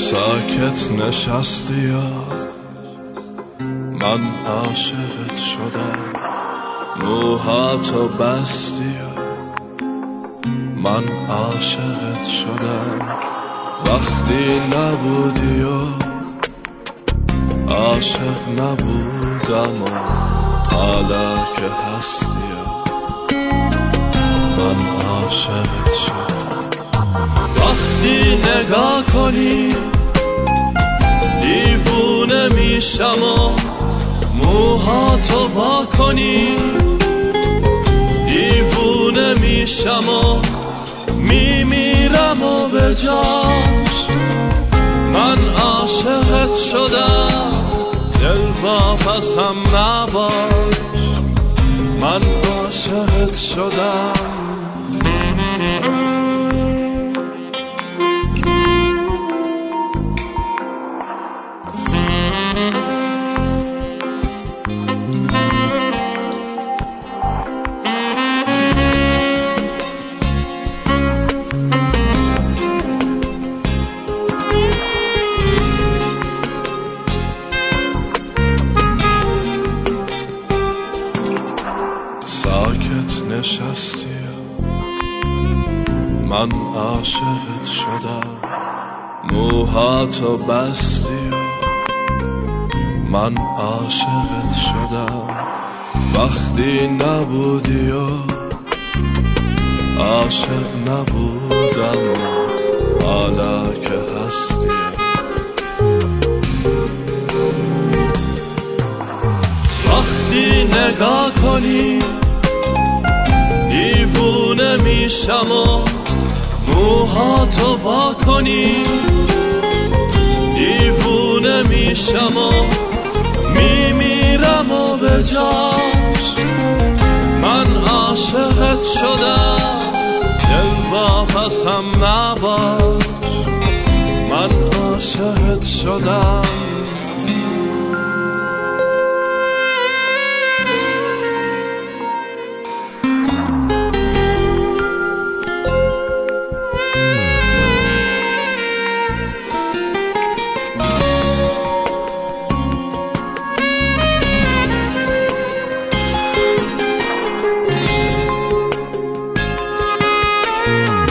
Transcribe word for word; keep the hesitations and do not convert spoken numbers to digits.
ساکت نشستی یا من عاشقت شدم، موهاتو بستی یا من عاشقت شدم. وقتی نبودی و عاشق نبودم و حالا که هستی یا من عاشقت شدم. وقتی نگاه کنی دیوونه میشم و موهاتو وا کنی، دیوونه میشم و میمیرم و به جاش من عاشقت شدم. دل واپسم نباش، من عاشقت شدم. ساکت نشستی من عاشقت شدم، موهاتو بستی من عاشقت شدم. وقتی نبودی و عاشق نبودم و حالا که هستی وقتی نگاه کنی دیوونه میشم و موهاتو وا کنی، دیوونه میشم و میمیرم و به جاش من عاشقت شدم. دل واپسم نباش، من عاشقت شدم. Thank you.